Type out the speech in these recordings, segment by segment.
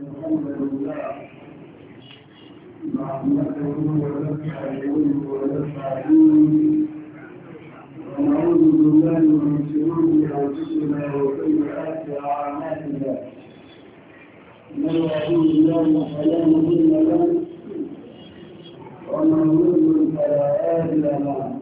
الحمد لله نحمده ونستعينه ونستعينه ونعوذ بالله من شرور انفسنا وسيئات اعمالنا من يهده الله فلا مضل له ومن يضلل فلا هادي له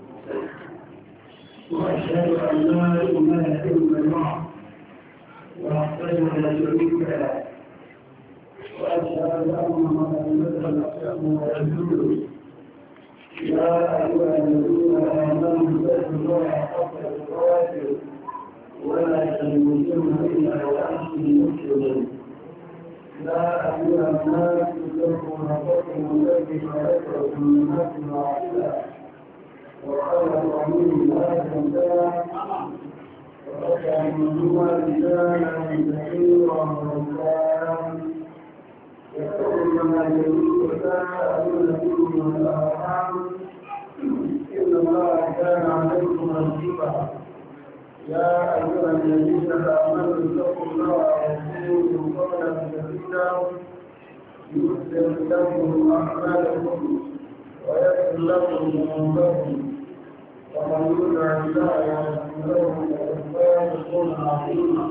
واشهد ان لا اله الا الله وحده لا شريك له وأشهد أن محمدا عبده ورسوله يا أيها الذين آمنوا اتقوا الله حق تقاته ولا تموتن إلا وأنتم مسلمون يا أيها الناس اتقوا ربكم الذي خلقكم من نفس واحدة وخلق منها زوجها وخلق منهما رجالا كثيرا ونساء يقولون الذين تساءلون به والأرحام إن الله كان عليكم رقيبا يا أيها الذين آمنوا اتقوا الله وقولوا قولا سديدا يصلح لكم أعمالكم ويغفر لكم ذنوبكم ومن يطع الله ورسوله فقد فاز فوزا عظيما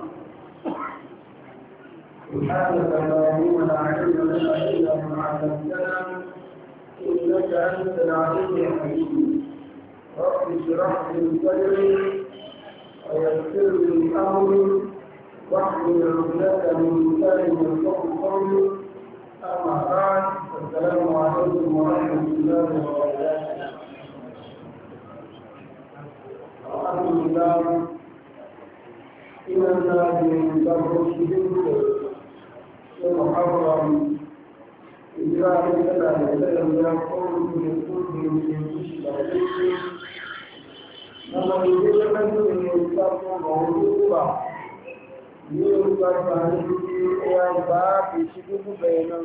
سبحانك اللهم لا علم لنا الا ما علمتنا انك انت العليم الحكيم رب اشرح لي صدري ويسر لي امري واحلل عقدة من لساني يفقهوا قولي اما بعد السلام عليكم ورحمه الله وبركاته الحمد لله إننا بمرشدين محرم إجراء الكلام الذي يقول بكل من المشركين لما يجب أن يكون موضوعا يذكر عليه إلى باب شديد بينهم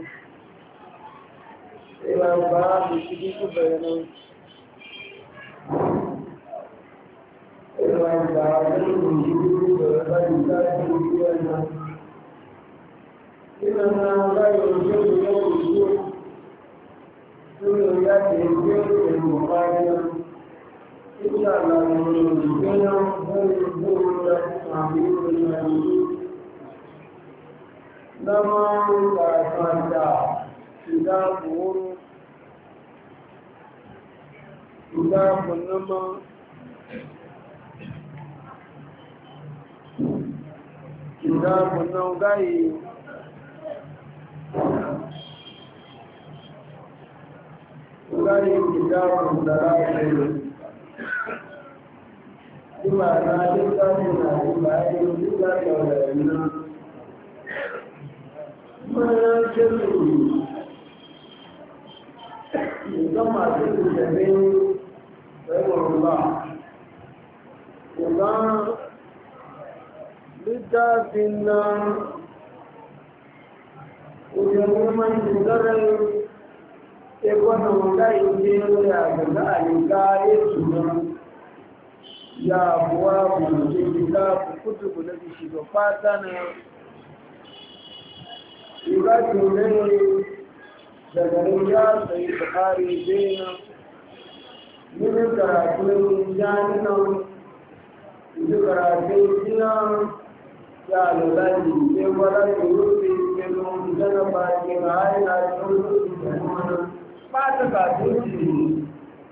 إنما لا يوجد يوم الجوع دون يأتي الجوع المقارنة إلا لا يوجد بينهم بل تعمير الموجود لما تعتمد إذا كنما كتاب النوغاي كتاب الدلائل بما لا تستطيع بما يمكن أن ما يشري كما تقول رحمه الله وقال littafin nan ujirman shugarar ekwanan wanda ike ya gaga alika ya suna ya buwa buke gida kutubu na bishiga fata na shiga tunai daga ya sai bukari bena mini karatun jami'an ita karatun jinan ya lalaji sai wala da rufe ke don zana ba ke ga haina da rufe da kuma ba ta ka tuci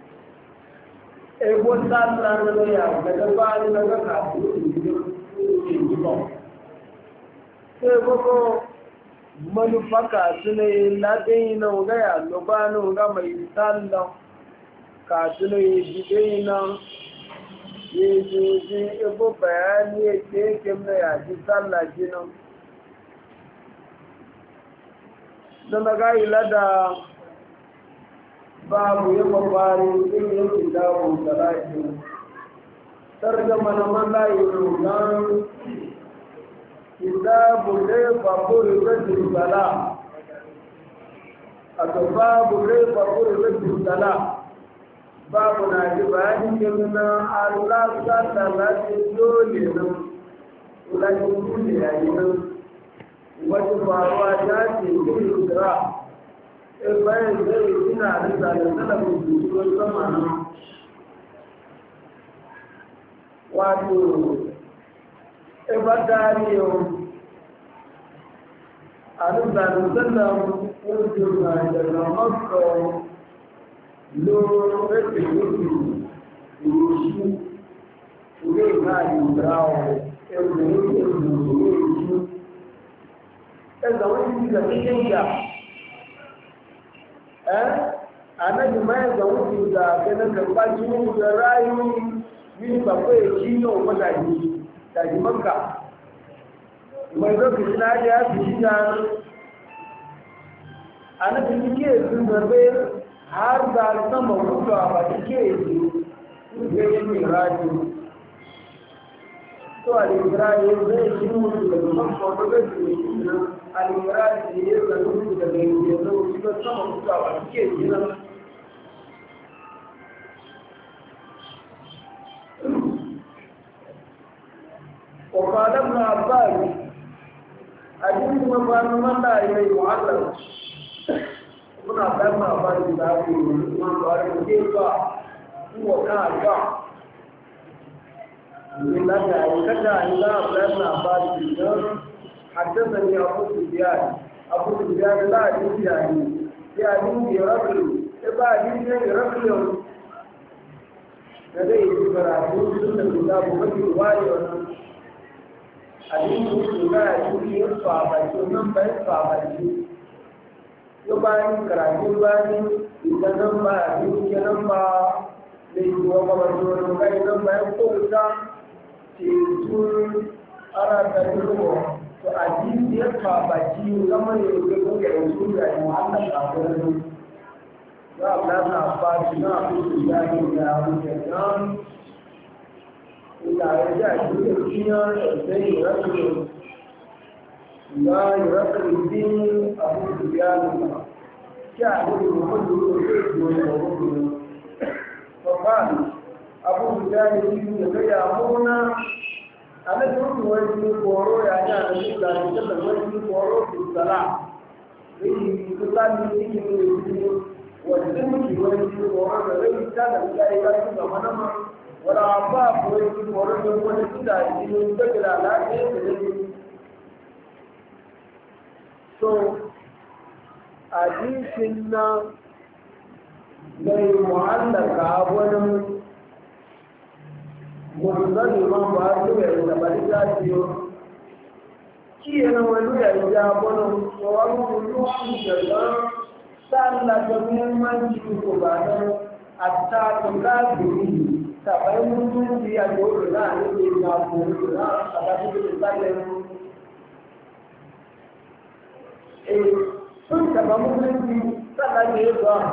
ebo sallah na ya daga ba ni daga ka tuci ke jibo sai koko manufaka sune ladin na ga ya lobano ga mai sallah ka sune bidina yeje ebo bayani yake kemna ya ji sallah jinan dan daga ilada babu ya mabari din yake dawo salati tarjuma na mallai rugan kitabu da babur rajul sala babu da babur rajul sala babu na ji bayani kemna Allah sallallahu dole nan ulaji kulli yayin wata faruwa ta ce yin kira bayan zai suna da zanen ruwan sama na wato ibadariyo a duk zanen zanen wajen daga makon lokacin yake shi zai ka yi brawo yadda yake shi ɗaga wani da cikin ya annabi mai ga wuce da ganin karɓa cikin da rayu yin bakwai shi ne wa madaji daji makka mai lokaci na ya fi shi da annabi ke sun zarbe har da sama mutuwa ba ta ke yi ya yi mai rayu to al-ibrahim zai shi mutu da makka wata gaji ne shi nan al-ibrahim ya zanu mutu da mai yanzu shi ba sama mutuwa ba ta ke yi nan وقال ابن عباس حديث مبان من لا إليه معلم ابن عباس ما عباس يدعوه من قال كيف هو كان جاء من لا كذا إلا ابن عباس حدثني أبو سفيان لا يعني رجل إبا رجل لديه براتون سنة الله ومجد والي abin da yake ba a cikin yin fafaci nan ba yin fafaci yau bayan karatu bayan idan nan ba a cikin nan ba da yi wa gabatar kai nan bayan kowata ce sun ara da ruwa to a cikin yin fafaci zama ne da kuma yanzu da yi wa'anda kafin za a lasa fashi na abin da ya yi da wuce إذا رجع الدنيا زي يركل لا يركل الدين أبو سفيان شعب المحمد فقال أبو سفيان يأمرنا أنا كنت وجهي فورو يعني أنا كنت أتكلم وجهي فورو في الصلاة في كتاب يجي والدمج وجهي فورو لذلك كان لا يكاد يمنع ولا عباس ويجب ورجل ونسيدا ينتقل على كيف حديثنا غير معلق ولا مرسل ما بعده إلا بدياتيو كي أنا ولو يجابونه وأقول له جل سأل جميع من يجوا بعده أتى تكابري sabai mutunci a yau da za a yi na kuru na a tafi da tsarin sun taba mutunci sannan da ya zuwa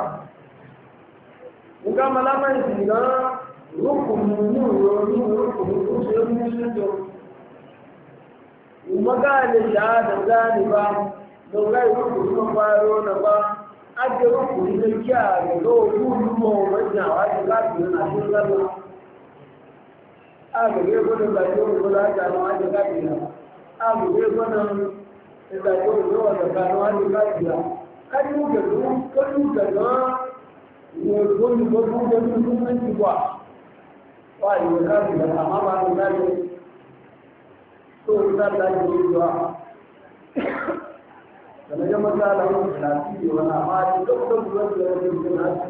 muka malamar shi na rukunin kushe mutunci umaga da shahada zani ba don gai rukunin faro na ba ake rukunin da kya ga zo gudu wajen wajen lafiya na shi zalla agbègbè gbọ́dọ̀ gbàgbé òwúrọ̀ láti àwọn àjẹgáàbìlà agbègbè gbọ́dọ̀ ìgbàgbé òwúrọ̀ ọ̀dọ̀gbà àwọn àjẹgáàbìlà kájú gẹ̀gẹ́ kọjú gẹ̀gẹ́ ìwọ̀n ìgbóni gbogbo ojú tó ń ti wà wà ìwọ̀n gáàbìlà àmọ́ bá ń láyé tó ń sáta ìwé ìjọ àtàlẹ́jọ́ mọ́tà àwọn ìlàsí ìwọ̀n àmọ́ àti tó tó gbọ́dọ̀ ìjọ láti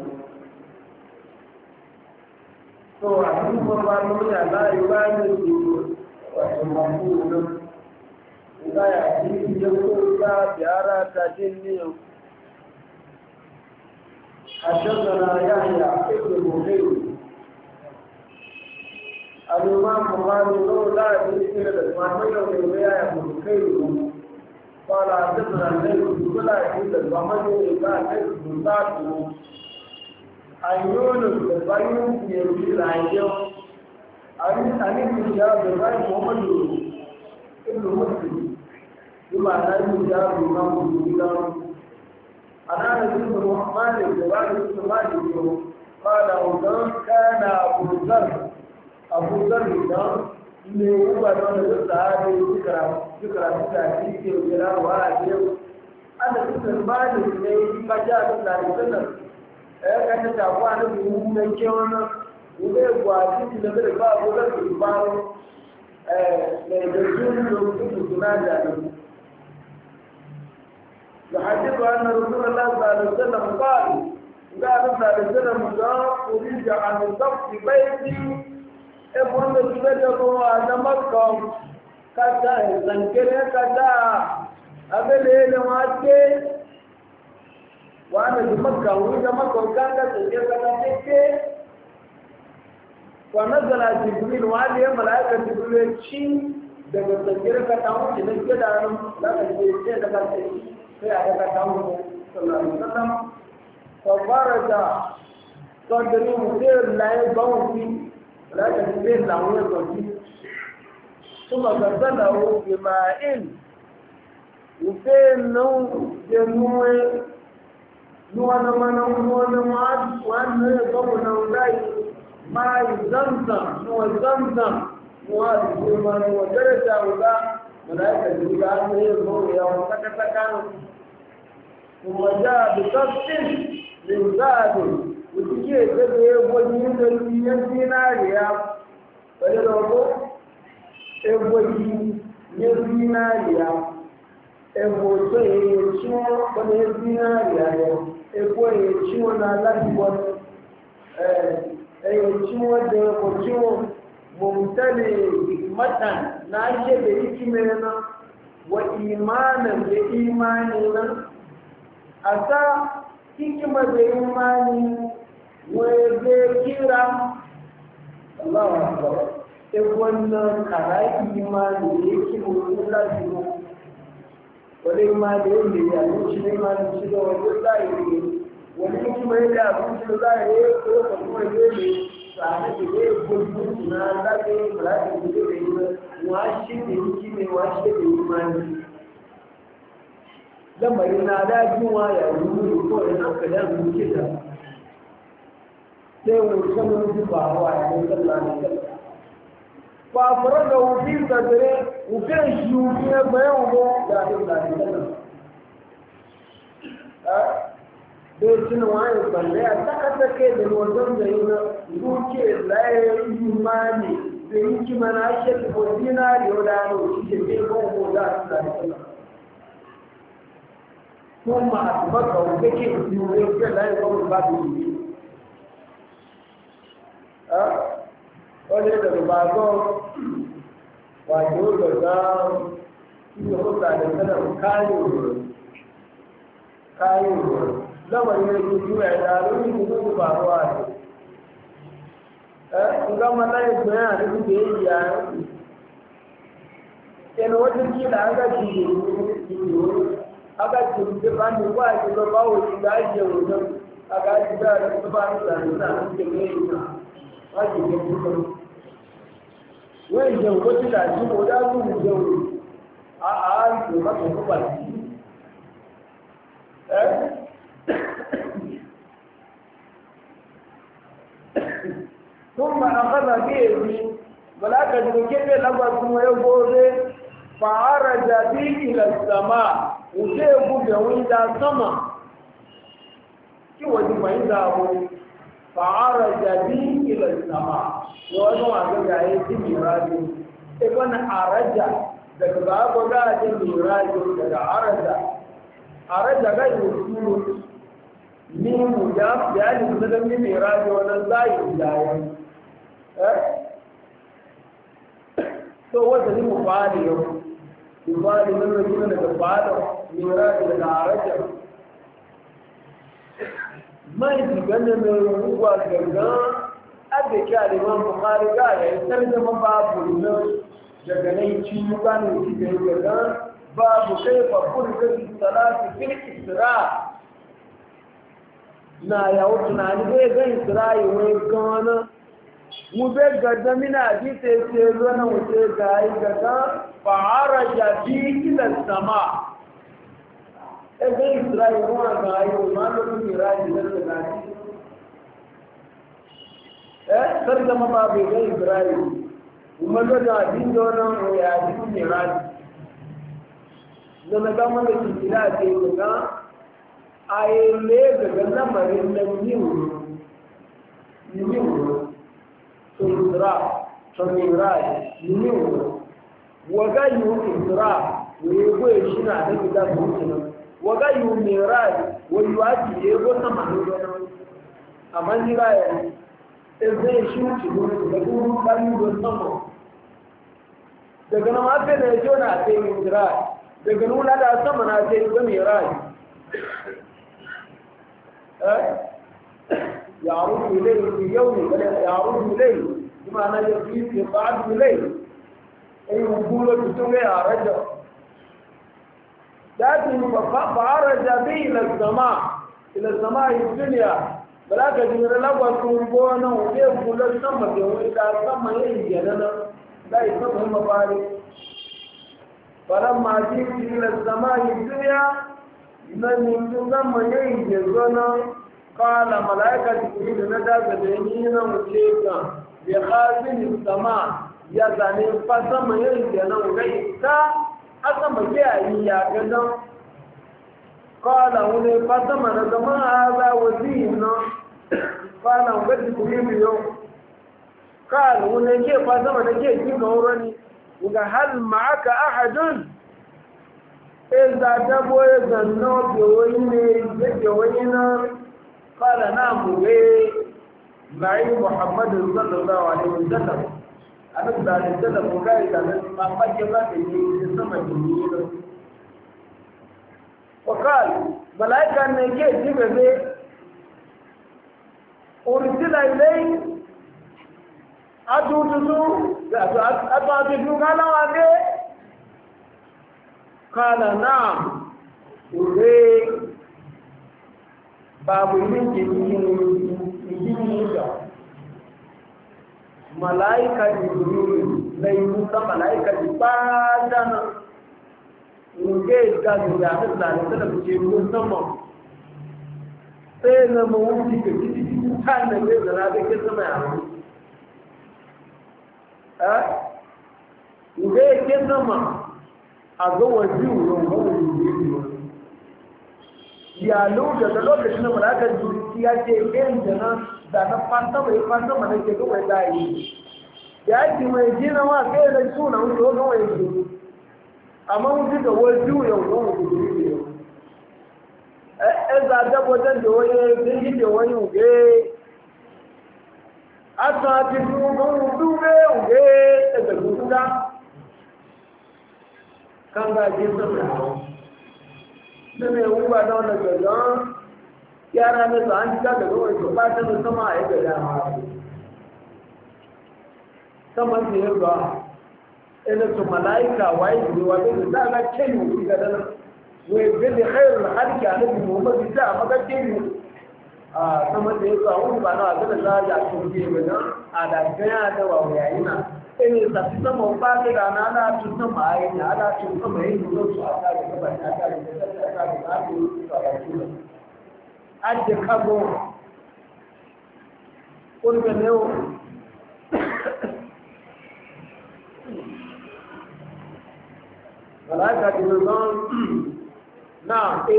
to a cikin farfan nuna za a yi bayan da su wato mafi nan za a yi ya kosa biyara ta jin niyan حدثنا يحيى ابن بكير الإمام البخاري لا يذكر الإسماعيل بن يحيى بن بكير قال حدثنا الليث ولا يذكر الإسماعيل بن سعد ayyunan da bayan yanzu rayuwa a nufin ya da bayan muhammadu ibn muslim kuma na yi ya da imamu gudan a ranar yin da muhammadu da bayan su mali yau ba da wudan kana abuzar idan ne uba da wanda zai sahabi suka suka ci ke jira wa a yau ana cikin ba da ne ka ja da lalisanar ka ta tafi na biyu na kewana ube gwaji da zai ba ko da su baro da zuwa da su suna da nan يحدث أن رسول الله صلى الله عليه وسلم قال قال صلى الله عليه وسلم أريد عن ضبط بيتي ابن السبب وأنا مكة كذا زنكرة كذا أبل إلى مكة وأنا بمكة وإذا مكة كان كذا كذا ونزل جبريل وعليه ملائكة جبريل شيء daga tsakiyar ka ta wuce da ke da nan za ka ce daga tsakiyar sai a daga kawo sallallahu alaihi wasallam fa faraja qadri mudir la bawfi la tadbir la wa bawfi thumma ghasalahu bima'in ufenu jenuwe nuwana mana nuwana ma wana babu na udai ma zamzam nuwa zamzam nuwa kuma nuwa daraja uga malaika jibril ne zo ya saka saka وجاء بقصد من ذهب وتجي تبي وجهي من ديناريا فلو وجهي من ديناريا ebo so e chiwo ko ne dinaria ebo e chiwo na latibo chiwo de ko chiwo mumtali matan na je da hikimena wa imanan da imanina asa hikima da imani wege kira Allahu akbar e wannan karai imani yake mutum lafiya wani imani yake ya shi ne imani shi da wani lafiya wani hikima yake abin da za a yi ko kuma yake sa'ada da yake gudu na lafiya lafiya da yake wa shi ne hikima wa shi da imani lamari na dajiwa ya ruru ko ina kada mu kita sai mu sanar da bawa ya sallallahu alaihi wasallam fa farada fi sadre ufin shi ne bayan go da sallallahu dai tun wani balle a taka take da wannan da yana duke laye imani da yake mana shi ko dinari da no shi ke go da sallallahu alaihi ثم أثبته بكي يريد لا يقول بعد يجي ولد البعض وجود الزام يقول على السلام كايو لما يجي يعلم يقول بعض كما لا يسمع هذا الشيء يعني كان وجد كذا هذا شيء aga jimbe bani wa ji lo bawo ji ga je wo aga ji da da ba ni da na ke ne ina wa ji ke ko wai je wo ti da ji mo da lu ni je wo a ji ma ko ba ثم أخذ بيدي ولكن كيف لغوا ثم يقول فعرج بي إلى السماء وسيقول إلى السماء كيف يجب أن فعرج بي إلى السماء وأنا أقول عيسى ميراجي إذن عرج daga ba ga da miraji daga araja ga yusul ni mujab ya ni da miraji wannan zai yayi to wanda ni mufali yau mufali nan ne kuma daga fada miraji daga araja mai digana mai ruwa daga abeke al-Imam Bukhari ga ya tarjuma babu nan daga nan ci mutane ci daga babu kaifa furqat salati fil isra na ya tunani bai ga isra'i wai gana mu bai gadda mina ji ta ce ruwan wuce ga yi gaga fa'araja bi ila sama ga isra'i ruwan ga yi ma da kuma miraji da gani sarjama babu ga isra'i umarno da abin da wani ya ji ne rani da na gama da kira ce ga a yi ne daga lamarin na yiwu tura tamirai yiwu waga yiwu tura wani goye shi na da gida da mutunan waga yiwu mirai wani waki ya yi wata manuwa amma jira ya zai shi wuce da gurin bayan don sama daga nan hafe da ya jona a sai yin jira daga nuna da sama na sai ga mai rai ya rufu ilai fi yau ne ya rufu ilai kuma na ya fi ba'ad ilai ai gulo tutun ya raja dadi fa'araja bi ila sama dunya bala ka jira lagwa kun gona wuce gulo sama da wani da sama yayin yana da isa kuma bari فلما جئت إلى السماء الدنيا من ينتظم يجزنا قال ملائكة جبريل ندى بينينا وشيكا بخازن السماء يزني فسم يجزنا وغيثا أسم جاء يا قال هنا فسم نزما هذا وزينا قال وقد جبريل يوم قال هنا كيف فسم نجي جينا وراني وهل معك أحد إذا تبوي ذنو بوينا قال نعم معي محمد صلى الله عليه وسلم أنا صلى الله عليه وسلم ما فجبت لي سمع جميل وقال ملائكة نجي جبه أرسل إليه أتوتسو قال وانده قال نعم وري بابو يجي ملائكة جبريل ليموت ملائكة جبادنا وري قالوا يا الله لسلم جيبون سمم سينا موتي كتير كان نجيب لنا كسمة ìwé ké sọ́mà àgọ́wọ̀dí òun ìyàlú daga lokacin da malaka jiki ya ce irin da na fata mai ke kawai dayi ya ji mai jina wa kai da suna wuce wani kawai su amma wuce da wajen yau wani wuce yau za a dabbatar da wani da wani wuce asa ti dúró dúró òwe ẹgbẹ̀rún dá kanga jẹ́ sọ́nà nínú ìwúgbà náà lọ́gbẹ̀rún kí ara mẹ́ta ń jíká gbẹ̀rún ètò bá tẹ́lú sọ́mà ẹgbẹ̀rún àwọn sọ́mà ti yẹ́ gbà ẹni tó màláìkà wáyé ìlú wa bẹ́ẹ̀ dáa ká kẹ́yìn òfin gàdánà wọ́n ìgbẹ́lẹ̀ xẹ́rù àdìkì àlejò mọ́mọ́ ti dá àmọ́ká kẹ́yìn sama da yake a wani ba na abin da za a cikin gebe don a da gaya da wa yayi na ɗaya tafi sama ba ta da na ala tun sama a yi na ala tun sama yi nuna su a kare gaba ta kare da ta kare da ake yi su a baki da adda kago ƙulga ne yau malaka da zan na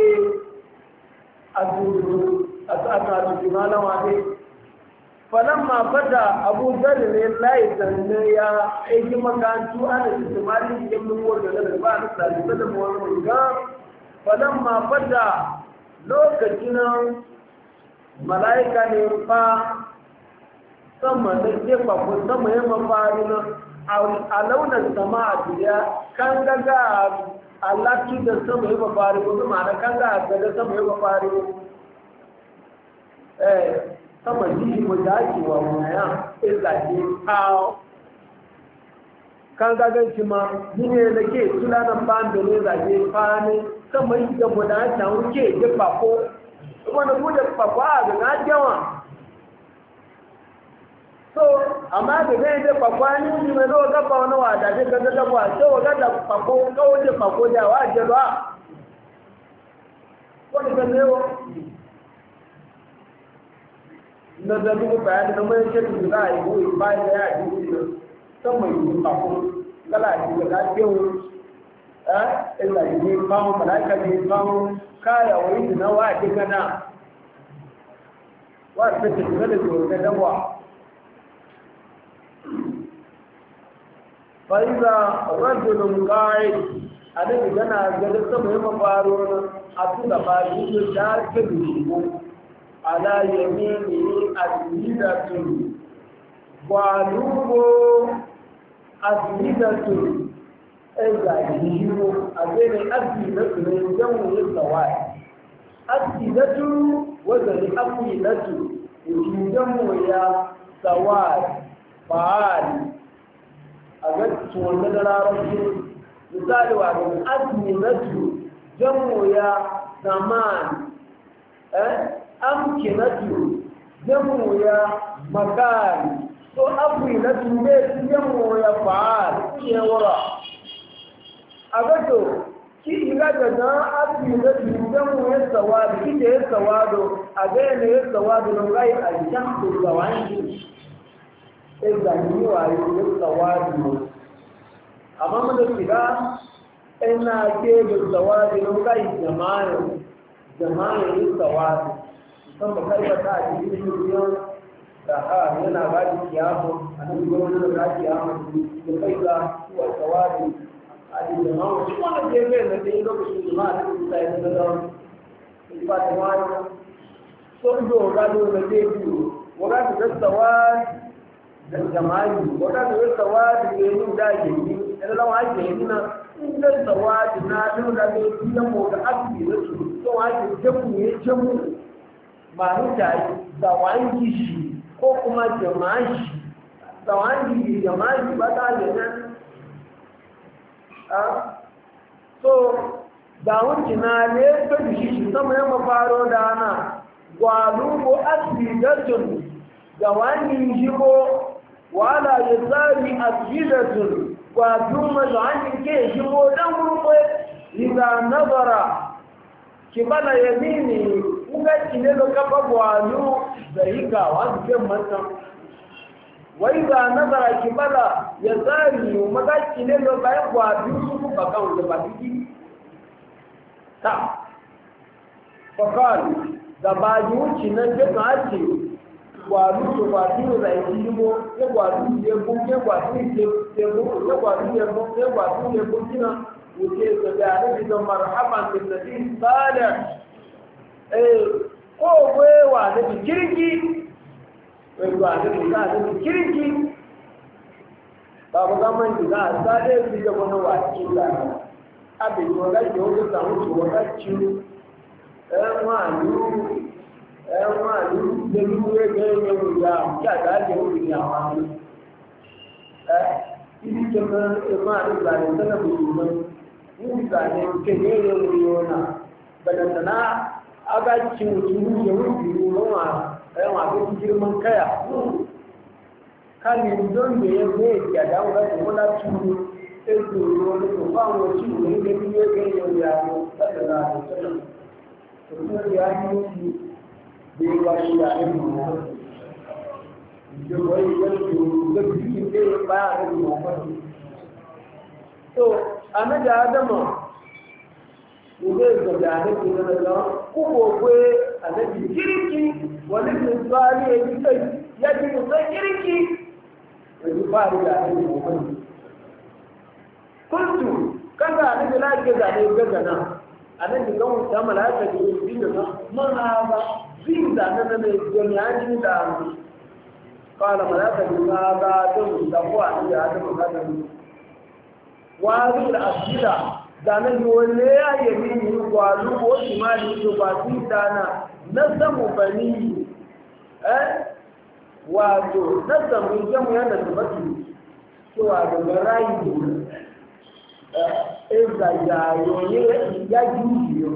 a duru أتأتى جمالا وعليه فلما بدأ أبو ذر لا يتنى يا أي مكان شو أنا استمالي يمن وجه للبان سالفة موالوجا فلما بدأ لو كتنا ملائكة نفا ثم نجيب أبو ثم يمفارنا ألونا السماء بيا كان جا الله كده ثم يمفارنا وما كان جا كده ثم يمفارنا sama jiji mo daji wa waya ilaje kawo kan gagan shi ma yine da ke tulanan ban da ne zaje fane sama yi da mo da ta wuce da pako kuma da bude pako a ga na jawa so amma da dai da pako ni ni me do ga ba wani wa da ga da ba so ga da pako kawo da pako da wa je ba ko da ne na zabi ko bayan da mai shirki da ai ko bayan da ya ji sama yi kafin galaji da yau illa ne kawo malaka ne kawo kaya wani da na wa ke gana wa ta ce da zuwa ga dawa fa iza rajulun qa'id adai gana ga da sama yi mafaro a tunda ba shi da ke dubo ala yamini azmidatun walubo azmidatun ẹgbà ìṣirò àgbẹ̀rẹ̀ azmidatu ní jẹ́wọ̀n ní sàwáì azmidatu wọ́n ní azmidatu ìṣìjẹ́wọ̀n ya sàwáì fàáàlì àgbẹ̀tùwọ̀n na larabci misali wa da azmidatu jẹ́wọ̀n ya zaman amkinatu jẹ́wọ̀n ya makari so azmidatu ne jẹ́wọ̀n ya fàáàlì yẹwọ́ra agato ki iga daga abi da dindan ya sawado kike ya sawado aga ne ya sawado no gai a jambu zawangi e da ni wa ya sawado amma mun da kiga ina ke da sawado no gai jama'a ya sawado san ba kai ba ta ji duniya da ha yana ba ki kiyamo anan gurin da kiyamo da kai ga wa sawado الجماعة شو جيبين لكن لو بس الجماعة تساعد لهم الفاتحة صندوق قالوا لجيبوا وقالوا السواد الجماعي وقالوا السواد بينهم دايجين إذا لو عايز هنا إن السواد نادر لكن يوم كأبي رسول لو عايز جمو ما نجاي دوائي شيء كوكما جماعي دوائي جماعي بدأ so da wuce na ne ta shi sama ya mafaro da ana gwalubo asidatun ga wani shigo wala ya tsari asidatun gwaduma da wani ke shigo dan gurbe iza nazara kibala yamini kuga kine da kafa gwalu da hika wasu ke matan وإذا نظر كبلا يزاري ومدى كنين وباين وابيوسف بقاو زبادي فقال زباديو كنين جمعاتي وابيوسف وابيو زايديو يوابيو يبو كنا وكيف تعرف مرحبا بالنبي صالح قوة ونبي كيركي pẹ̀lú àdébùká àdébù kíríkí bàbá gámọ́ǹdì náà sáré ìjọba náà wà kí lára abèjì wọn láti ọjọ́ tàwọn tó wọn láti ẹ̀wọ̀n àlú lẹ́nu ẹgbẹ́ ẹ̀yẹ̀wò ìyá kí àdáyé ó rí àwọn àmì ibi jẹmọ ẹ̀mọ́ àdúgbà rẹ̀ sẹ́nà gbogbo náà ní ìgbà rẹ̀ kéde ẹ̀yẹ̀wò ìyọ̀ náà bẹ̀rẹ̀ tẹ̀lá agájì òtún yẹ̀wò ìlú lọ́wọ́ ẹ̀wọ̀n àbẹ́kú girman kaya káàkiri don da ya zai yàdá wọn láti wọ́n láti wọ́n ètò ìrọ̀lẹ́ tó fáwọn ojú ìwé ilé bí yóò gẹ́ yóò yà lọ látara àtẹ̀sọ́nà òtún rí ayé ti bí wá sí àárín wọn ìjọba ìjọ ìjọba tí kìí dé bá àárín wọn pẹ̀lú. tó anájà ádámọ̀ ìwé ìjọba àdébí lọ́nà kúkò pé àdébí kíríkì wọ́n ní ti sọ àárín èyí tó yẹ kí mo sọ kíríkì èyí bá àárín àdébí wọn pẹ̀lú. kuntu kaga annabi la ke zane gaga na annabi kan wuta malaka da yi da mana ba zin da nan ne jami'a ni da mu qala malaka da ba don da ko annabi da mu ga nan wa zil asira da nan wole ya yi ni gwalu ko imani to ba zin da na nasamu bani wato nasamu jami'a da tabbatu cewa da rayu eza yayoye ya jujiyo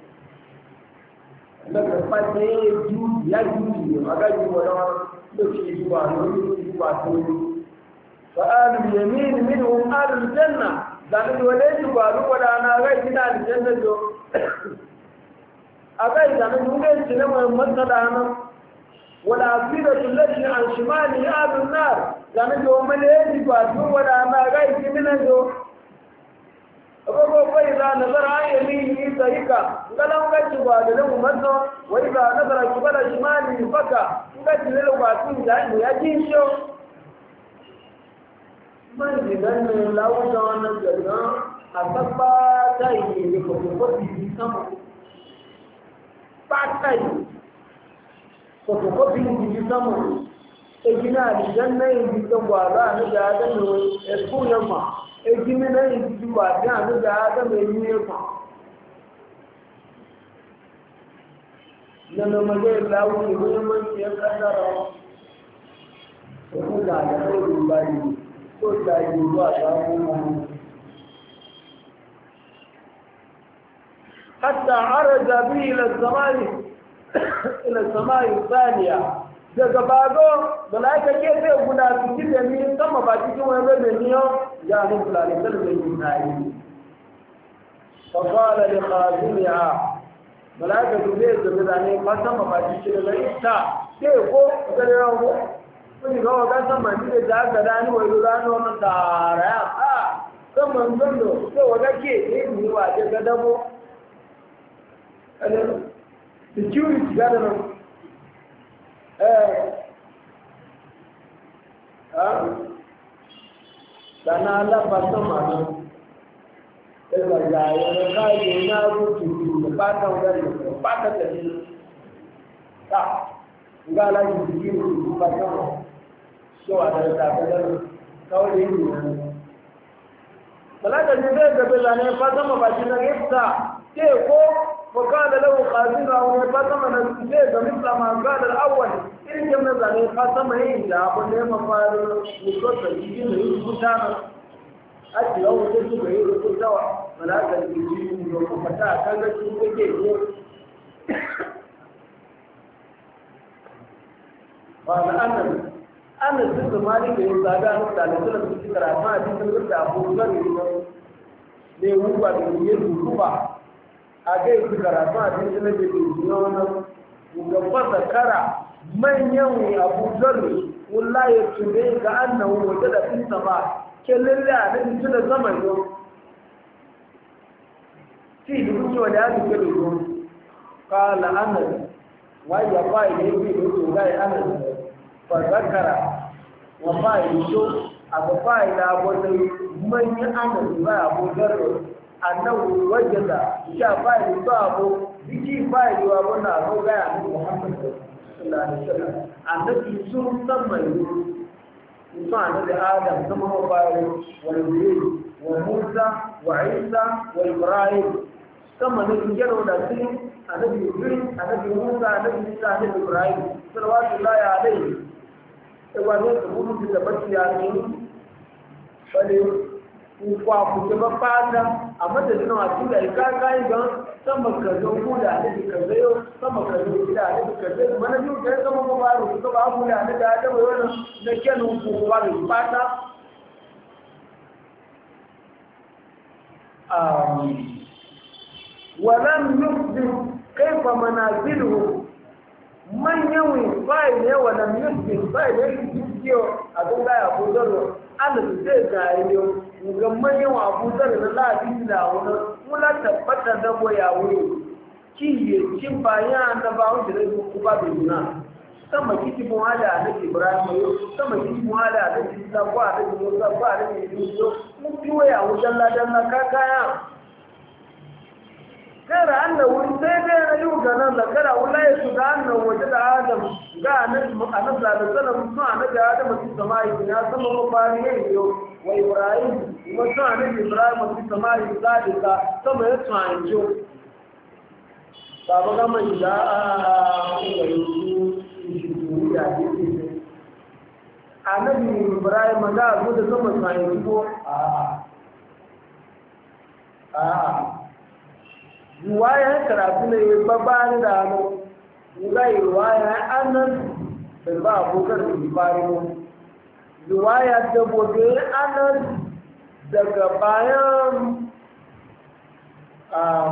daga fata ya jujiyo a gaji wadda lokaci zuwa lokaci zuwa tori fa'alul yamin minhum alul janna zanen wale ji gwaru wadda na gai gina aljanna jo a gai zanen dungai ci na mai matsala nan والعقيدة التي عن شماله أهل النار لأنه يوم يجب أن ولا ما غير منه فإذا نظر عن يمينه سيكا قالوا قد بعد له مزه وإذا نظر قبل شماله فكا قد له بعثين لأنه يجين شو من جدًا لو كان الجنة أصبح تايه لكتبه بسمه بعد fotokopi ìdíjí sánmọ̀ ejìnà àdìjẹ́nà ìdíjọ wà láàrín àádọ́mù ẹ̀kún yẹmà ejìnà ìdíjí wà ní àrín àádọ́mù ẹ̀yìn yẹmà nínú ọmọdé ìlàwó ìwé mọ́ sí ẹ̀ká dára òkú dàdà lórí ìbáyìí tó dá ìlú àtàwọn ọmọ حتى عرج به إلى السماء الثانية daga bago malaika ke sai guda su da ni sama ba cikin wani da ni ya ni fulani sallallahu alaihi wasallam fa qala li khaziniha malaika su zai da ni fa sama ba cikin da ita ke ko da rawo kuni ga ga sama ni da ga da ni wai da ni wannan tara sama ndondo ko waga ke ni wa ga dabo security gathering dana alaba sama na ẹgbà ìyàwó ẹ̀ka ìwé náà ló tutù ìpátá ọ̀gẹ́rẹ̀ ìpátá tẹ̀lé ta nga aláyé ìdíjí ìlú pátá wọn ṣọ́ àtẹ̀lẹ́ tàbẹ́lẹ́ káwọ́ lè yìí náà mọ̀lájà ní bẹ́ẹ̀ gẹ̀gẹ̀ lànà ìpátá mọ̀ bàtí náà gẹ́gẹ́ tí èkó وقال له خازنه وقسم نفسه مثل ما قال الاول ان كان ذلك قسم يجا بني مفار وصوت يجي متانا اجي لو تجي بي وتوا ملاك يجي وفتا كذا شيء يجي قال انا ست مالك يزاغا مثلا مثلا في كرامه دي تقول ابو ذر ne wuba da yake wuba a gai su karatu a cikin da ke na wani gaba kara manyan abu zarri wula ya tube ga annahu waje da fi sama ke lalle a nan tuna zaman yau fi da kuke wa da ya duke da yau kala anas wai ya fa ile bi da to gai anas fa zakara wa fa ile a ga fa ile abu manyan anas ba abu zarri annahu wajada ya fa'ili babu biki fa'ili wa wannan ko ga ya Muhammad sallallahu alaihi wasallam annabi sun sammai sun annabi Adam sama wa fa'ili wal Ibrahim wa Musa wa Isa wa Ibrahim kama ne kiro da sun annabi Ibrahim annabi Musa annabi Isa annabi Ibrahim sallallahu alaihi e wa ne ko mun da bakiya ne bale kwa kuke ba fata a madadin wasu da ika kayi don sama ka zo ku da ne ka zayo sama ka zo da ne ka zayo mana biyu da sama ko ba ru ko ba ku da ne da da wannan na kenu ku ba ru fata walam yusbir kayfa manaziluhu man yawi fa'il ne walam yusbir fa'il ne a gunga ya ko daro Allah zai ga yau ga manyan abubuwar da lafi da wani mula tabbata da boya wuri kiye kin bayan da ba wanda zai ku ba da juna sama kiti mu hada da Ibrahim yau sama kiti mu hada da Isa ko da Musa ko da Isa mu kiwaya wajen ladan na kakaya kara annahu sai dai na yi ganan da kara wallahi su ga annahu waje da Adam ga annabi sallallahu alaihi wasallam su annabi Adam su samai ya sama mafari ne yau wa Ibrahim wasu annabi Ibrahim su samai sadika sama ya tsanjo baba ga mai da ya ce annabi Ibrahim da zo da sama tsanjo a riwaya karatu ne babban da hannu ga riwaya annan da ba abokar da bari riwaya da bobe annan daga bayan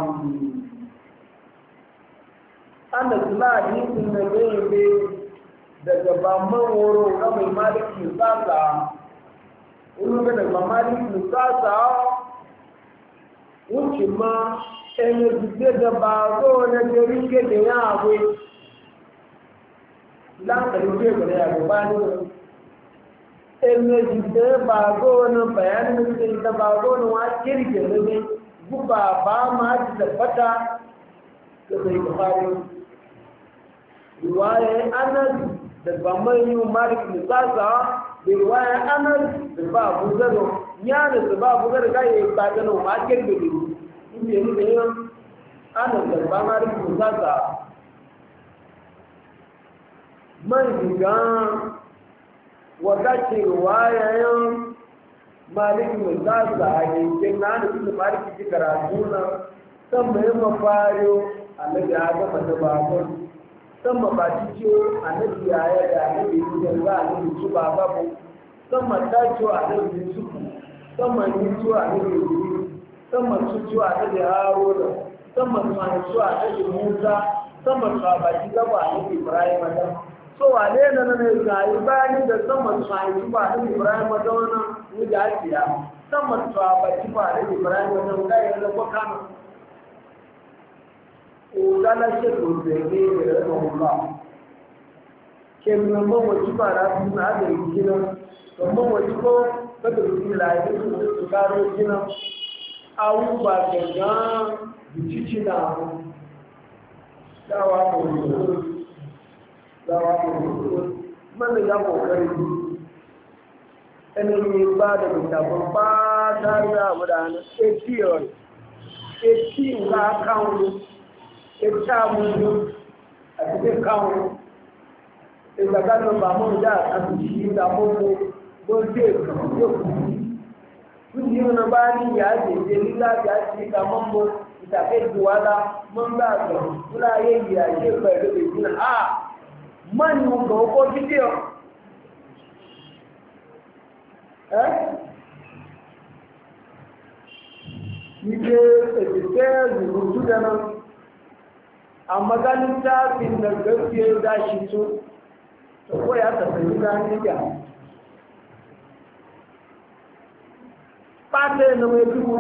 annan suladi sun da gaibe daga ba man woro ga mai maliki sasa wani ga daga maliki sasa wuce ma ene jide da ba zo na gari ke da ya abu lankali ke gare ya gaba ne ene jide ba zo na bayanin da ba zo na wa kirge ne guba ba ma ji tabbata da sai bukari riwaye anas da ba mai yi malik misasa da riwaye anas da ba abu zaro ya da ba abu zaro ga yi ba gano ma kirge ne inda yi da yin anas da ba malik misasa man shiga wadace riwaye yin malik misasa a yankin na da su malik ji karatu na san mai mafariyo annabi ya gama da babon san mabaci ciwo annabi ya yi da annabi yi da za a nabi su ba babu san mata ciwo annabi yi su san mani ciwo annabi yi san masu ciwo annabi haruna san masu ciwo annabi musa san masu babaci gaba annabi ibrahim da so wane na nan ya yi bayani da san masu ciwo annabi ibrahim da wannan wujaciya san masu babaci ba annabi ibrahim da wuga ya zama kano ogala ṣètò ìbẹ̀rẹ̀ rẹ̀ lọ́wọ́lá kẹmí ọmọ wọn tí bá rà fún àgbẹ̀ ìjìnà ọmọ wọn tí kọ́ pẹ̀lú ìlà ìlú ìkárò ìjìnà awúgbà gẹ̀gán ìtìtì náà dáwà kòrò mọ́lẹ̀ yàpọ̀ kẹrì ẹni ní bá dẹ̀ ìjàpọ̀ bá dárí àbúdá etí ìwà káwọn ita mun a cikin kawo ìgbàgbọ́n bàmú ìjà àti ìdàmú gbọ́dé yóò kú ní ọ̀nà bá ní ìyá àjèjì lílá àti ìdàmú mọ́ ìtàkéjì wàhálà mọ́ ń bá àgbà fúnra ayé ìyá ayé pẹ̀lú ìdínà a máa ní ọgbọ̀n ọkọ̀ fídíò ilé ètùtẹ́ ìrùjú dáná amma ganin tafin da gaskiya da shi so to ko ya tafi ganin ya pate na mai dubu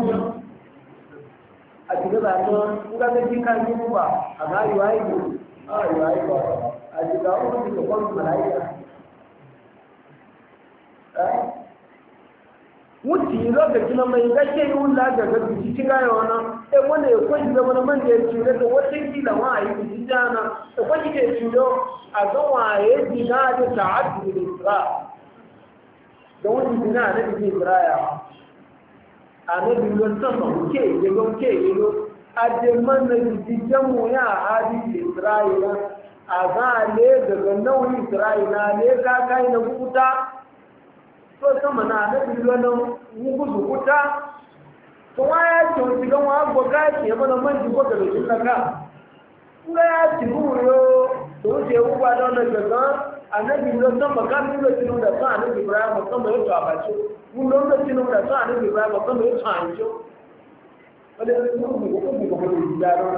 a cikin zaman ga da jikan yi ba a ga yi wai ba a cikin wani da kwan malaika wuce lokacin mai gashe yi wula da gabi cikin gaya wani wanda ya kwaji zama na manja ya cire da wata kila wa a yi kuji jana da kwaji ke cire a zama ya dina da ta'addu da isra da wani dina na da isra ya a na bilon sama ke yagon ke yago a jeman na jijigen mu ya hadi da isra'ila a za a ne daga nauyin isra'ila ne ka kai na kukuta so sama na bilon na kukuta kuma ya ce wasu gan wa gwaga ce ya mana manji ko da rikin laka kuma ya ci ruyo da wuce ya kuba da wannan gaga annabi ne san baka min da tinu da san annabi ibrahim san mai to abace mun don da tinu da san annabi ibrahim san mai to anjo wanda ne ko ko da ro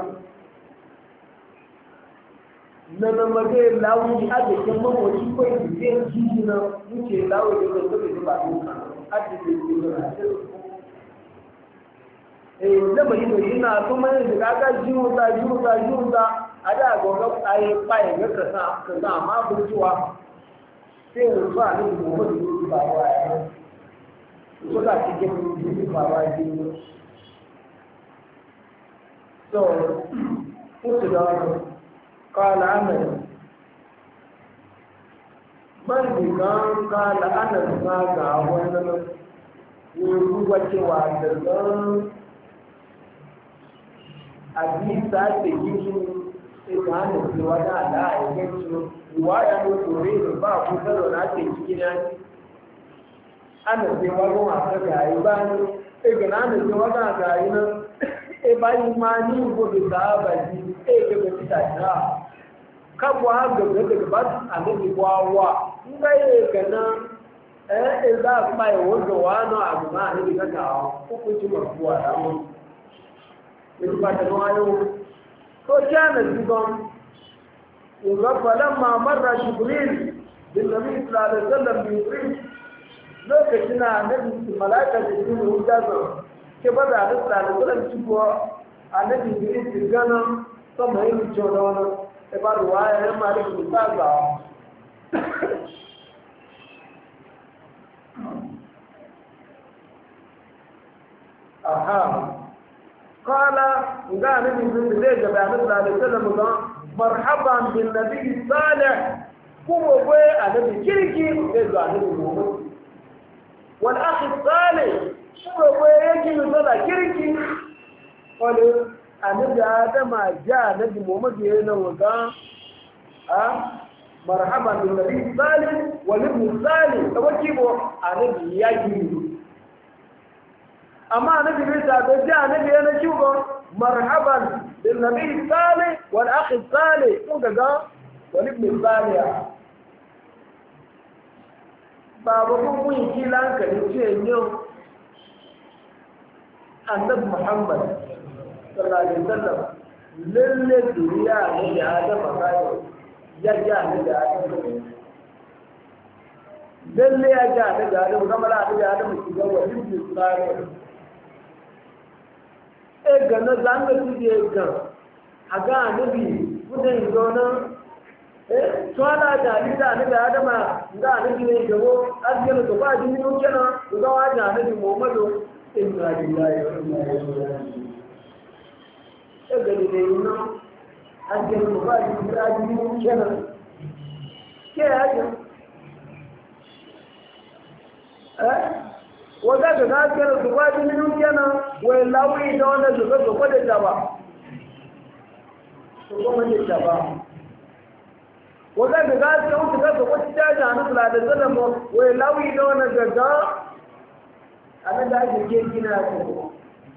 na mage lawu a da kan mamoci ko yi ji na wuce lawu da ko da ba duka a cikin da lamari da shi na kuma yin da kaga jiruta a da goga a yi bayan ga kasa amma burjuwa sai wani ba ne da gobe da yi ba wa ya so da cikin yi ba wa ya yi so kusa da wani kala amina man digan kala ana na ga wannan wuri wacewa da zan àbíta tèyíjú ìkànnì tí wọ́n náà láàyè tó ìwáyà ló torí ìrùbá àkúsọ̀rọ̀ láti ìjíjí náà ánàtí wọ́n gún àfẹ́kà ìbá ní ìgbìnà ánàtí wọ́n náà gàáyé náà ìbá yìí máa ní ìgbòdò sàábà jí èkébé títà náà kábọ̀ àgbẹ̀gbẹ̀ daga bá àlejò wá wà nígbà yìí gànà ìgbà àpá ìwọ́n gàn wá náà àgbà àlejò kàkà hukunci mafi wà láwọn يتبعد معه فكان الزبان وقف لما مر جبريل bin nabi sallallahu alaihi wasallam bi lokacin na annabi malaika da shi ne wuta zo ke ba da annabi sallallahu alaihi wasallam cikin annabi Idris gana sama yin cewa wannan e ba ruwaya ya malik musaza aha qala ga annabi Idris zai ga annabi sallallahu alaihi wasallam marhaban bin nabi salih kuma bai annabi kirki zai zo annabi Muhammad wal akhi salih kuma bai yake misala kirki wale annabi adama ja annabi Muhammad yayin waga a marhaban bin nabi salih wal ibn salih da wakibo annabi ya gini amma annabi bai ta da ja annabi yana shugo marhaban bin nabi salih wal akhi salih kuma ga wal ibn salih babu kun kila hankali ce yau annabi Muhammad sallallahu alaihi wasallam lalle duniya ne da Adam kai ya ne da Adam lalle ya ne da Adam kamar da Adam ki ga wani tsare e ga na zanga su je ga aga annabi kudin zona tsala da lida ne da Adama ga annabi ne gabo azgalo to ba jini mun kenan ga wajen annabi Muhammadu inna lillahi wa inna ilaihi raji'un egani ne yuna azgalo to ba jini mun kenan ke haja wanda ga azgalo to ba jini mun kenan wai lawi da wanda zuga zuga da jaba to kuma ne jaba wanda da za su wuce kasa wacce ta ji hannu da zalama wai lawi da wani gaga a nan da ake ke gina su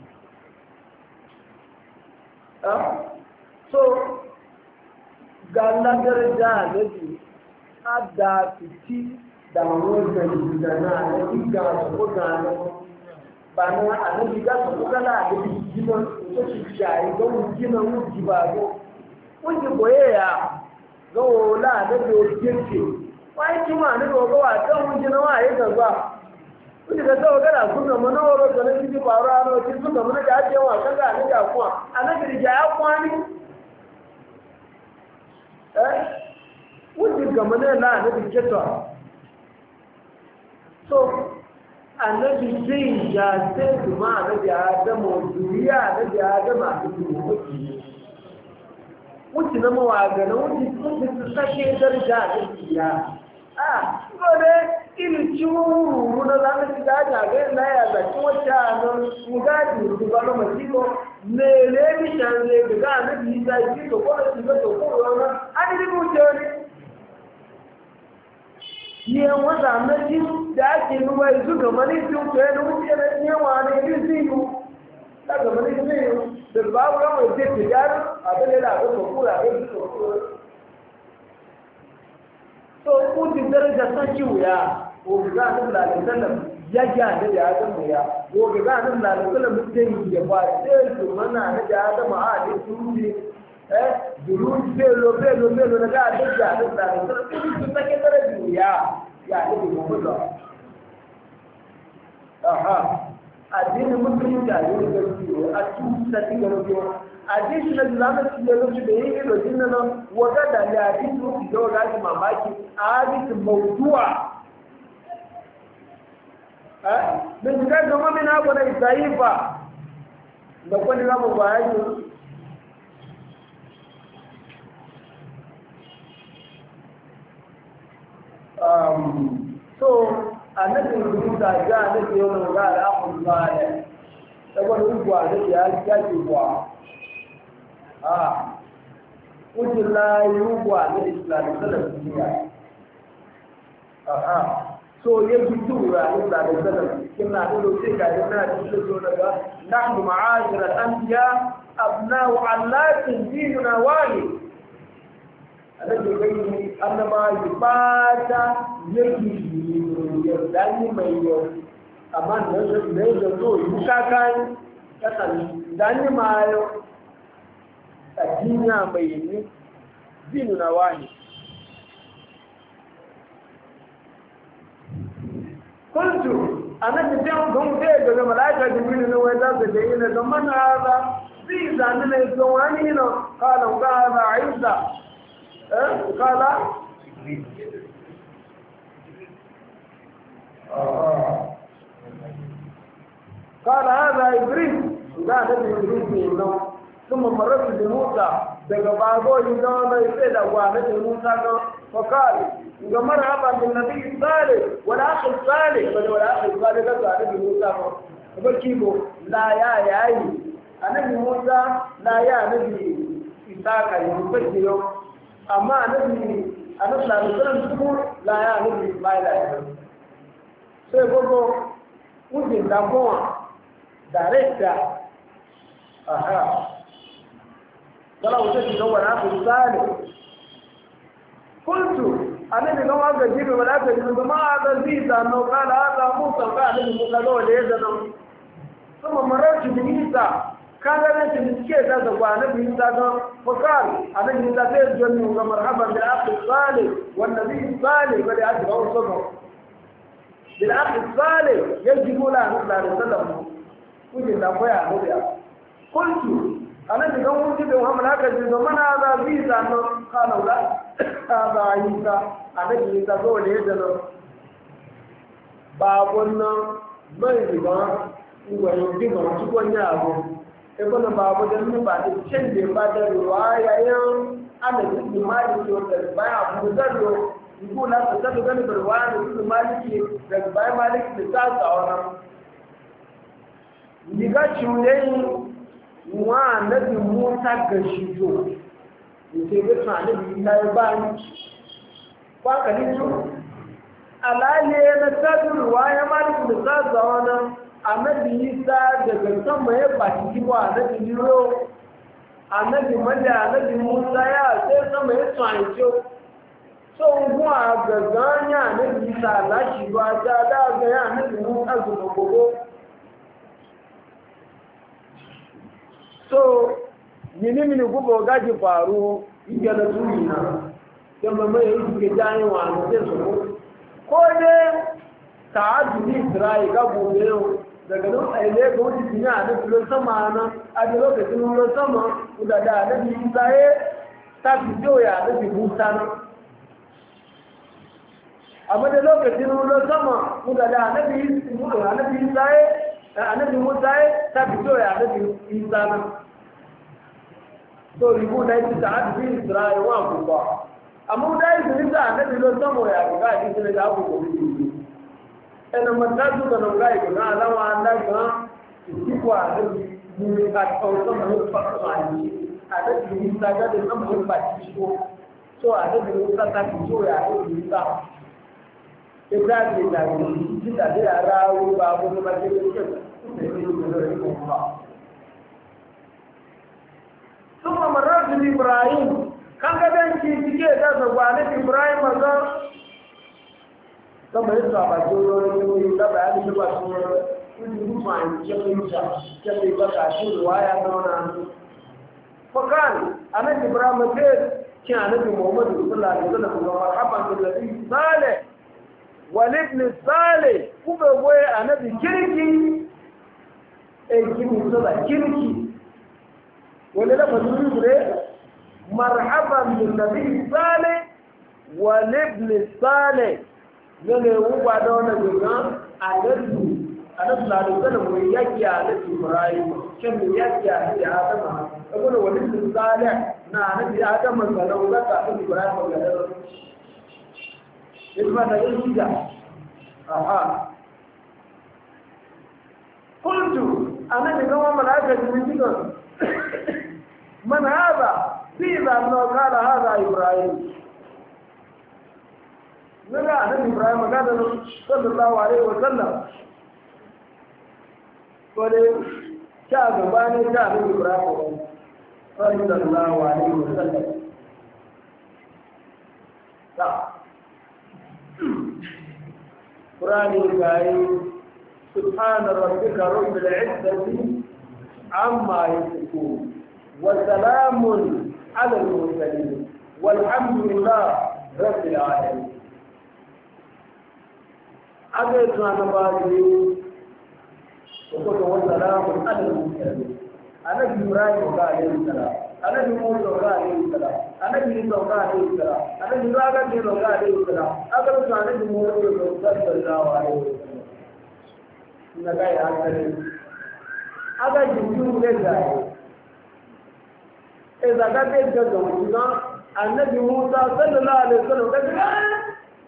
so ga lagar da nabi a da fiti da wani da na iga su ko gano ba na a nabi ga su kuka na da gina su shi shayi ga wujina wuji ba go wuji boye ya gawo la da do kirki wai kima ne go wa kan mun jina wa yi gaba kudi da to gara kun mun no ro to ne ji baro ano ti su mun da je wa kan ga ne da kuwa annabi da ya kwani wudi ga mun la ne bi keto so annabi sai ya sai kuma annabi Adamu duniya annabi Adamu a cikin mutum wuce na mawaga na wuce su sake darja a gaskiya a gode irin ciwon ruru na zanen shiga jagayen na ya zaki wacce a nan mugaji su gano masiko mele mishan ne ga na biyu da yi to kone su ga to koro na an yi wuce ne yiyan wata maji da ake nuwa yanzu ga mani tuto ya wuce na yawa ne yin ziyu daga mani ziyu da babu ran wai zai tijaru abin da aka so kura abin da kura to ku din daraja saki wuya ko ga nan da sallam ya ga da ya ga mu ya ko ga nan da sallam mutum ya ba sai to mana da ya ga ma a da turi duru belo da ga da sallam ku sake daraja wuya ya da mu da aha addinin musulunci a yi gaskiyo a cikin sati ga rufiyo addinin na zama su yi rufi da yi ilo jin nan wata da ne addinin rufi da wata ake mamaki a hadisin mautuwa da shigar da mamina abu na isra'ifa da kwani rama bayan yi so annabi rubuta ga annabi yau ga al'amur baya saboda rubuwa da ya ce kuwa kujin layi rubuwa na islami sanar duniya so ya fito ra islami sanar kina da lokacin ga yana da shi so daga nahnu ma'ashir al-anbiya abna'u allatin dinuna wahid annabi bai annaba yi bata yake dani mai yau amma da ya zo yi kakan kasan dani ma yau a duniya mai yi dinu na wani قلت أنا جدهم فيه قال ملائكة جبريل وإذا سجينا من هذا في زمن الزوانين قالوا هذا عيسى قال قال هذا إبريس قال هذا إبريس منه ثم مرت بموسى بقباضه يدون يسيد أبوانه موسى فقال مرحبا بالنبي الصالح والأخ الصالح والأخ الصالح قال موسى فكيفه لا يا النبي موسى لا يا نبي إسحاق يفكر أما النبي أنا لا نقول لا يا نبي إسماعيل سيقول وجد دابون داريكتا قال وجدت هو الأخ الصالح قلت النبي لو أجد جيبي ولا أجد ما هذا الزيت أنه قال هذا موسى قال النبي موسى له ليزنه ثم مررت بعيسى كان ليس مسكين هذا هو النبي عيسى فقال النبي عيسى تجنوا مرحبا بالأخ الصالح والنبي الصالح بل أجره صدره بالأخ الصالح يجب له صلى الله عليه وسلم وجد أخويا نبيا قلت النبي لو وجد محمد هكذا من هذا عيسى قالوا لا هذا عيسى النبي عيسى هو ليزنه بابنا ما يجب wani ba su wani abu ebe na babu da nuna ba da can da ba da ruwa yayin ana cikin maliki wanda bayan abu da zaro ibu na su zaɗu gani barwa da cikin maliki daga bayan maliki da ta tsawara diga cunyayi wa nabi musa ga shi zo da ke ga tunanin da ya ba ni kwakalin su alaliye na tsadin ruwa ya maliki da ta tsawara annabi isa daga sama ya baki kiwa annabi niro annabi mada annabi musa ya sai sama ya tsanci so ngwa gaganya annabi isa lashi ba ta da ga ya annabi musa zuwa gogo so mini gubo gaji faru iya da turina dan mama ya yi ke jani wa annabi so ko ne ta'addi isra'i ga gobe daga nan a ile ga wani duniya a nan filon sama nan a da lokacin filon sama da da nabi isa ya ta fi joya nabi musa nan amma da lokacin filon sama da da nabi isa ya nabi musa ya ta fi joya nabi isa nan so ribu na yi ta haɗu bin isra'i wa kuma amma da yi su nisa nabi filon sama ya ga a cikin da abubuwa ẹnà mọ̀tájú tọ̀nà ọ̀gá ìgbòná aláwọ̀ alágbà ìsìnkú àdébì ní ọ̀sán mọ̀ pàtàkì àyè àdébì ní ìtajáde náà mọ̀ pàtàkì ṣíkó tó àdébì ní pàtàkì tó rẹ̀ àdébì ní ìta ẹgbẹ́ àti ìdàgbò títàdé ara orúkọ àwọn ọmọ ẹgbẹ́ ثم مرات بإبراهيم كان قدن كي هذا زوالة إبراهيم هذا كما يسمع بجورو يقول لا بعد ما بجورو يقول ما يجي كم يبقى شو رواية نونا فقال أنا إبراهيم كيف كان النبي محمد صلى الله عليه وسلم مرحبا بالنبي صالح والابن الصالح كوبا أنا بكيركي كيركي صلى كيركي ولا لا فجورو مرحبا بالنبي صالح والابن الصالح yana wuba da wani gina annabi na da sanin mai yaki a annabi ibrahim kan mai yaki a annabi adama saboda wani misali na annabi adama sanan da ta annabi ibrahim ga da isma da yin da aha kuntu annabi ga malaka jibril man hada fi zanna qala hada ibrahim نرى أن إبراهيم قال صلى الله عليه وسلم قال شاء باني شاء إبراهيم صلى الله عليه وسلم قرآن الكريم سبحان ربك رب العزة عما يصفون وسلام على المرسلين والحمد لله رب العالمين aga yi tuwa na ba ne da kuma wata ramun adal mutane annabi ibrahim ga alayhi salam annabi musa ga alayhi salam annabi isa ga alayhi salam annabi raga ke ga alayhi salam aga su annabi musa ga sallallahu alaihi wasallam na ga ya kare aga jikin ne da e zaga ke ga ga annabi musa sallallahu alaihi wasallam ga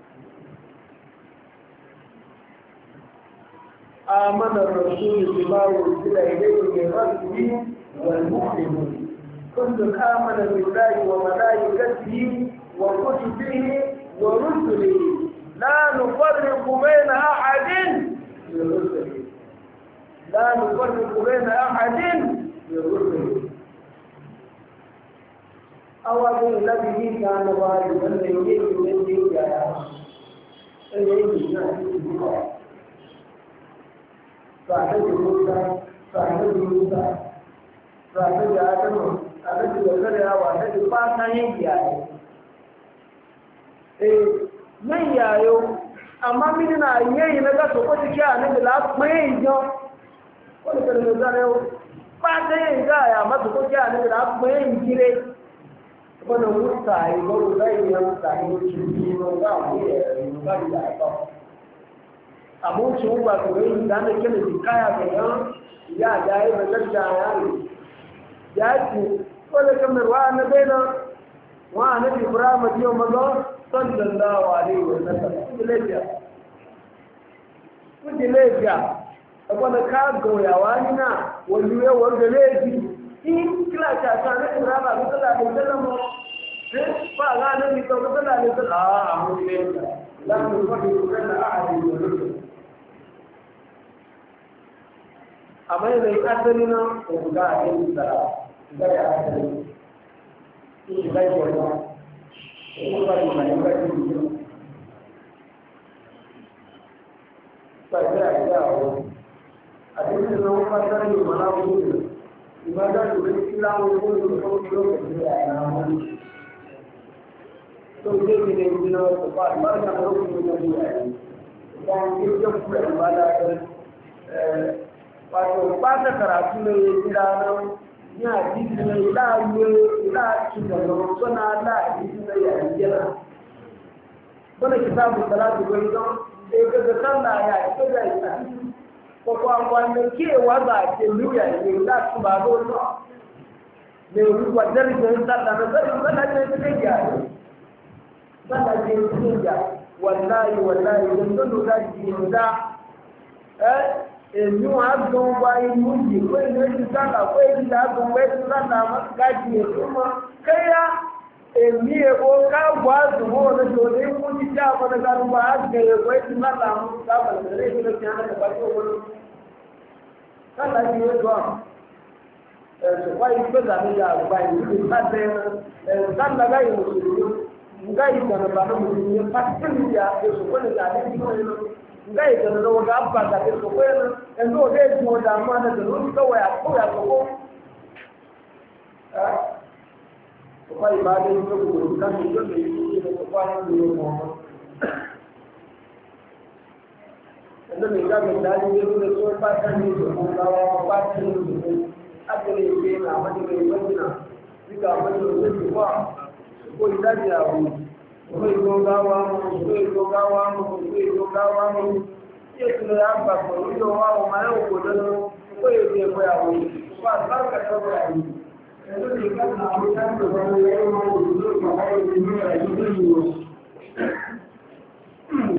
آمن الرسول بما أنزل إليه من ربه والمؤمنون كل آمن بالله وملائكته وكتبه ورسله لا نفرق بين أحد من رسله لا نفرق بين أحد من رسله أول الذي كان واجبا لديه من دين إليه sahabi Musa, sahabi Musa, sahabi Adamu, sahabi Zakariya, sahabi fata yin yayo. Nan yayo, amma mini na yayi na gasa ko take a nan da la mai jo. Ko da da zare fata yin gaya masa ko take a nan da la mai gire. Ko da Musa yi go da yi na Musa yi shi no ga mu yi ga da ba. Abokin ba ku gani da na kira shi kaya ga yan ya yi da gadda ya ne ya ce ko da kamar wa na baina wa annabi Ibrahim diyo mazo sallallahu alaihi wa sallam kuje lafiya akwai ka goyawa ni na wani ya wanda laifi in kila ta ta na Ibrahim sallallahu alaihi wa sallam ba ga nan ni ko sallallahu alaihi wa sallam a mu ne la mu fadi kana ahadi wa rusul amma mai asali na ga yin sara ga ya asali shi ga yi wannan ko ba ni mai ga yi ba ya ya o a cikin nan ba ta yi mana ko ne ibada da kila ko ko ko ko ya na mu to ne ne ne na ko ba ba na ko ko ne ya yi ba ni ko ko ibada wato ba ta karatu ne gida nan ya ji ne ila ci da suna la ji ne ya yana bana kitabu salatu bai don sai ga sallah ya ce da ita ko wanda ke waza ke luya ne la su ba do no ne ruwa dari da sallah na dari sallah ne take ya sallah ne take ya wallahi dan don da ji da èmi wọn á dùn wá inú yìí pé ilé ti sábà pé ilé àdùn pé ti sábà gáàjì èso mọ kéyà èmi èkó káàbọ̀ àdùnwó lóṣù ní kú ní tí a fọdọ kárùbà á gèrè pé ti sábà mú sábà lórí ìdílé tí a ń lọ sí owó lóṣù sábà ti yé dùn ẹsùn wáyé pé làmì yà àgbà ìlú ti sábẹ sábà gáyé mùsùlùmí nga ìtànàbà náà mùsùlùmí pàṣípàlì yà èso pé lè dàbí ìdílé nga ìtànà lọ́wọ́ ká bà gàdé sọ̀kọ́ yẹn ẹ̀ndó òde ìtumọ̀ ọ̀dà àmọ́ ẹ̀ tẹ̀lé orí kọ́wọ́ yà sọ̀kọ́ sọ̀kọ́ ìbáde ní gbogbo ìdáhùn ìjọ lè yí ìdílé sọ̀kọ́ àwọn ìlú wọn. ẹ̀ndó lè dábì dájú ní ìlú tó bá sáyé ìdòkó láwọn bá sí ìdòkó lábẹ́rẹ́ ìgbé náà àmọ́dé ìgbẹ́jìnà nígbà àmọ́dé ìgbẹ́jì wà sọ̀kọ́ ìdájì àwọn ìgbógáwá mú tí ètò rẹ̀ àgbà pẹ̀lú ìjọ wa ọmọ ẹ̀ òkò lọ́nà ó yẹ kí ẹgbẹ́ àwọn ìfọ̀ àgbàkà tọ́gbà yìí ẹ̀lú ìgbà àwọn ìdájọ́ ọmọ ẹ̀rọ ìlú ìgbà ìlú ìlú